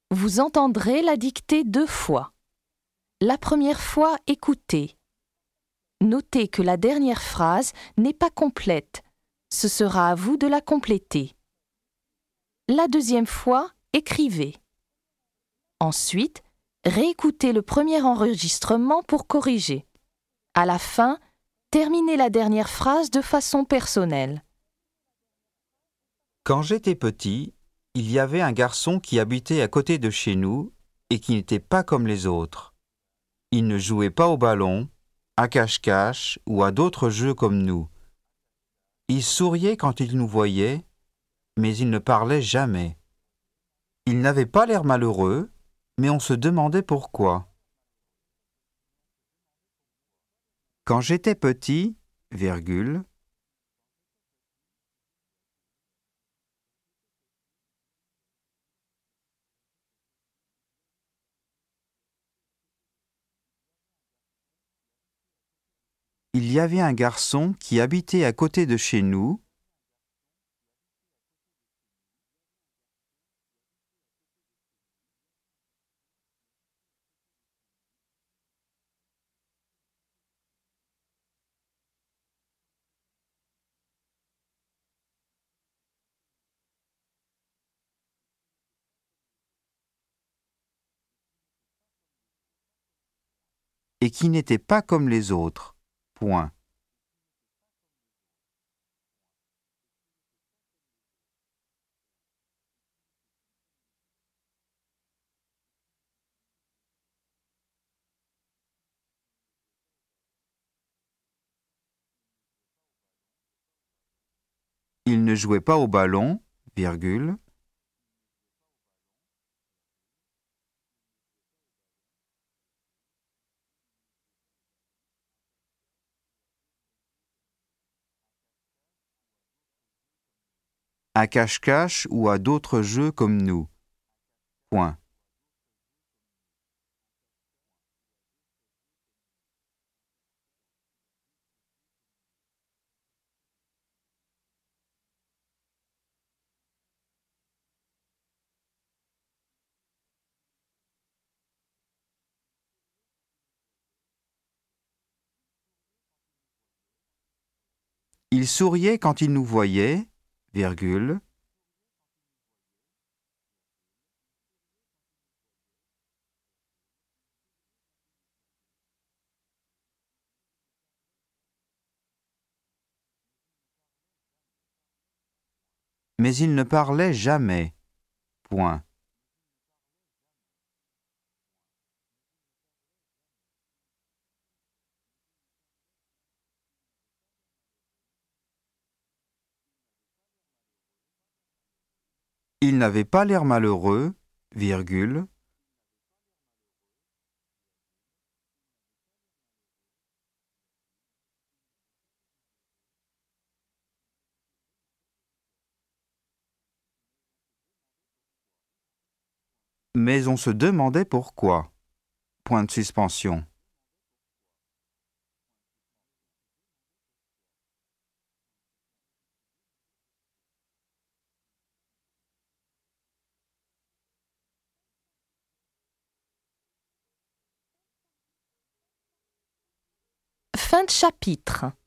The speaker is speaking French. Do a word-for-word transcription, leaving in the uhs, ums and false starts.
Vous entendrez la dictée deux fois. La première fois, écoutez. Notez que la dernière phrase n'est pas complète. Ce sera à vous de la compléter. La deuxième fois, écrivez. Ensuite, réécoutez le premier enregistrement pour corriger. À la fin, terminez la dernière phrase de façon personnelle. Quand j'étais petit, il y avait un garçon qui habitait à côté de chez nous et qui n'était pas comme les autres. Il ne jouait pas au ballon, à cache-cache ou à d'autres jeux comme nous. Il souriait quand il nous voyait, mais il ne parlait jamais. Il n'avait pas l'air malheureux, mais on se demandait pourquoi. Quand j'étais petit, virgule, il y avait un garçon qui habitait à côté de chez nous. Et qui n'était pas comme les autres. Point. Il ne jouait pas au ballon, virgule, à cache-cache ou à d'autres jeux comme nous. Point. Il souriait quand il nous voyait, virgule, mais il ne parlait jamais. Point. Il n'avait pas l'air malheureux, virgule, mais on se demandait pourquoi. Point de suspension. Fin de chapitre.